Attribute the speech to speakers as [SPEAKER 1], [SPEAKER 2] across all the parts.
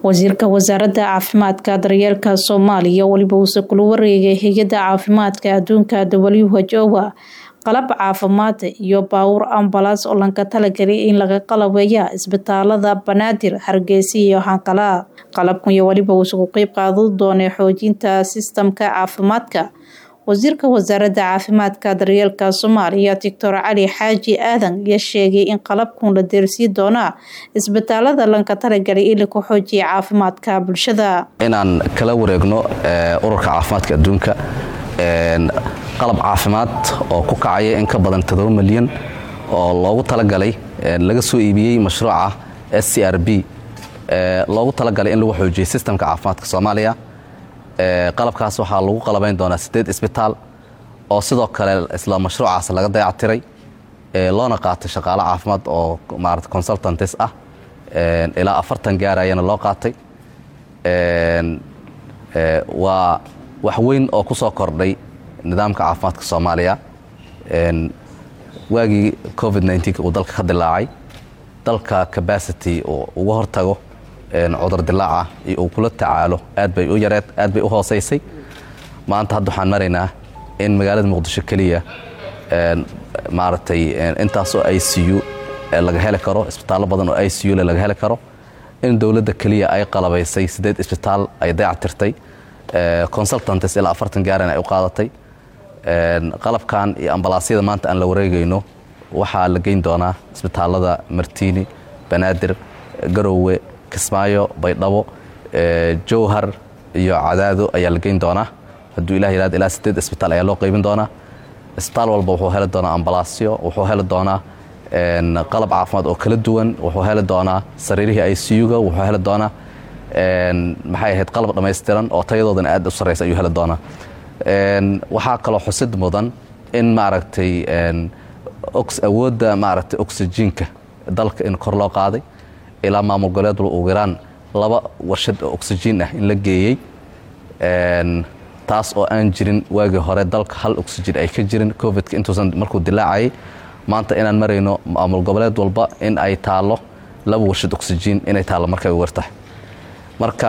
[SPEAKER 1] wasiirka wasaaradda caafimaadka daryeelka Soomaaliya waliba uu kula wareegay hay'adda caafimaadka adduunka WHO qalab caafimaad iyo baawur ambulance oo lanka talagalay in laga qalabeeyo isbitaalada Banaadir, Hargeysa iyo Hankala. Qalabkan iyo waliba uu uga qayb qaadan doona xoojinta sistamka caafimaadka. wasiirka wasaaradda caafimaadka daryeelka Soomaaliya Dr. Cali Xaaji Aadan ayaa sheegay in qalabkan la deersii doona isbitaalada lanka talagalay in lagu xoojiyo caafimaadka bulshada.
[SPEAKER 2] inaan kala wareegno ururka caafimaadka adduunka qalab caafimaad oo ku kacaya in ka badan 7 milyan oo loogu talagalay laga soo iibiyay mashruuca SCRB loogu talagalay in lagu xoojiyo sistamka caafimaadka Soomaaliya. qalabkaas waxaa lagu qalabayn doonaa 8 isbitaal oo sidoo kale isla mashruucaas laga dayactiray loona qaatay shaqaale caafimaad oo maaragtay consultants ah ilaa 40 gaarayana loo qaatay. waa wax weyn oo ku soo kordhay nidaamka caafimaadka Soomaaliya waagii COVID-19 uu dalka ka dilaacay dalka capacity oo uga hortago cudur dilaaca iyo uu kula tacaalo aad bay u yareed aad bay u hooseysay. maanta hadda waxaan maraynaa in magaalada Muqdisho kaliya maaragtay intaas oo ICU laga heli karo, isbitaalo badan oo ICU laga heli karo, in dawladda kaliya ay qalabaysay 8 isbitaal ay dayactirtay consultants ilaa 40 gaaran ay u qaadatay. qalabkan iyo ambalaasyada maanta aan la wareegayno waxaa la geyn doonaa isbitaalada Martiini, Banaadir, Garowe, Kismaayo, Baydhabo, Jowhar iyo Cadaado ayaa la geyn doonaa. hadduu Ilaahay yiraahdo ilaa 8 isbitaal ayaa loo qaybin doonaa. isbitaal walba wuxuu heli doonaa ambalaasyo, wuxuu heli doonaa qalab caafimaad oo kala duwan, wuxuu heli doonaa sariirihii ICU-ga, wuxuu heli doonaa maxay ahayd qalab dhameystiran oo tayadoodana aad u sareysa ayuu heli doonaa. waxaa kaloo xusid mudan in maaragtay awoodda maaragtay oxygen-ka dalka in kor loo qaaday ilaa maamul goboleed ugu yaraan 2 warshad oo oxygen ah in la geeyay. taas oo aan jirin waagii hore dalka hal oxygen ay ka jirin COVID-ka intuusan markuu dilaacay. maanta inaan marayno maamul goboleed walba in ay taalo 2 warshad oxygen inay taalo markay u wartahay. marka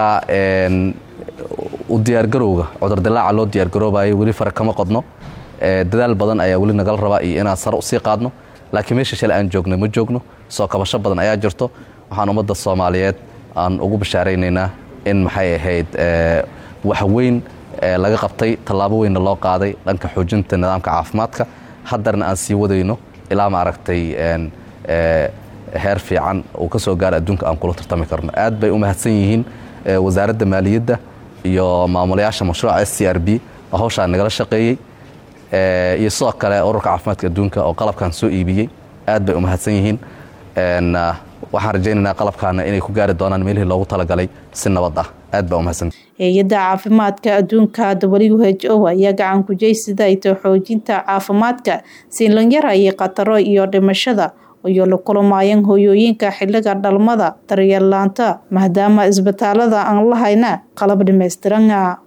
[SPEAKER 2] u diyaar garowga cudur dilaaca loo diyaar garoobayo wali fara kama qodno. dadaal badan ayaa wali nagal rabaa iyo inaan sar u sii qaadno, laakiin meesha shil aan joogno ma joogno. soo kabasho badan ayaa jirto. waxaan ummadda Soomaaliyeed aan ugu bashaareynayna in maxay ahayd wax weyn laga qabtay, tallaabo weyn loo qaaday dhanka xoojinta nidaamka caafimaadka. haddana aan sii wadayno ilaa maaragtay heer fiican oo ka soo gaar adduunka aan kula tartami karno. aad bay u mahadsan yihiin wasaaradda maaliyadda iyo maamulayaasha mashruuca SCRB oo hawshaan nagala shaqeeyay iyo sidoo kale ururka caafimaadka adduunka oo qalabkan soo iibiyay. aad bay u mahadsan yihiin. waxaan rajaynaynaa qalabkaana inay ku gaari doonaan meelihii loogu talagalay si nabad ah. aad baa u mahadsan.
[SPEAKER 1] hay'adda caafimaadka adduunka WHO ayaa gacan ku jeysatay xoojinta caafimaadka si loo yareeyo khataro iyo dhimashada iyo la kulmayaan hooyooyinka xilliga dhalmada daryeel la'aanta maadaama isbitaalada aan lahayn qalab dhameystiran.